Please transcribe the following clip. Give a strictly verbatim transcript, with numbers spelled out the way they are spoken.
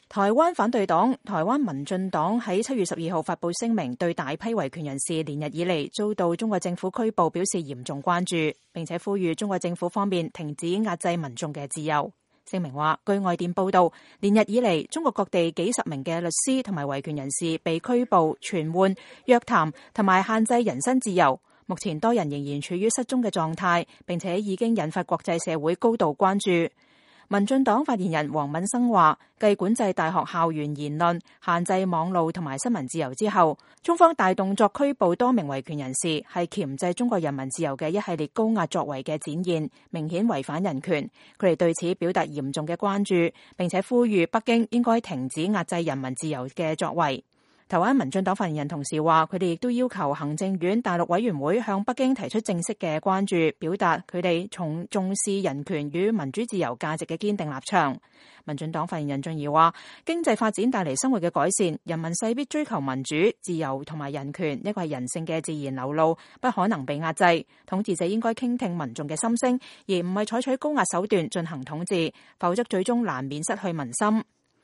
台灣反對黨台灣民進黨喺七月十二號發布聲明，對大批維權人士連日以嚟遭到中國政府拘捕表示嚴重關注，並且呼籲中國政府方面停止壓制民眾嘅自由。聲明話，據外電報道，連日以嚟，中國各地幾十名嘅律師同埋維權人士被拘捕、傳喚、約談同埋限制人身自由。目前多人仍然處於失蹤嘅狀態，並且已經引發國際社會高度關注。民進黨發言人黃敏生話，繼管制大學校園言論、限制網路同埋新聞自由之後，中方大動作拘捕多名維權人士，係鉗制中國人民自由嘅一系列高壓作為嘅展現，明顯違反人權。佢哋對此表達嚴重嘅關注，並且呼籲北京應該停止壓制人民自由嘅作為。台灣民進黨發言人同時話，佢哋亦都要求行政院大陸委員會向北京提出正式嘅關注，表達佢哋從重視人權與民主自由價值嘅堅定立場。民進黨發言人進而話，經濟發展帶嚟生活嘅改善，人民勢必追求民主、自由同埋人權，呢個係人性嘅自然流露，不可能被壓制。統治者應該傾聽民眾嘅心聲，而唔係採取高壓手段進行統治，否則最終難免失去民心。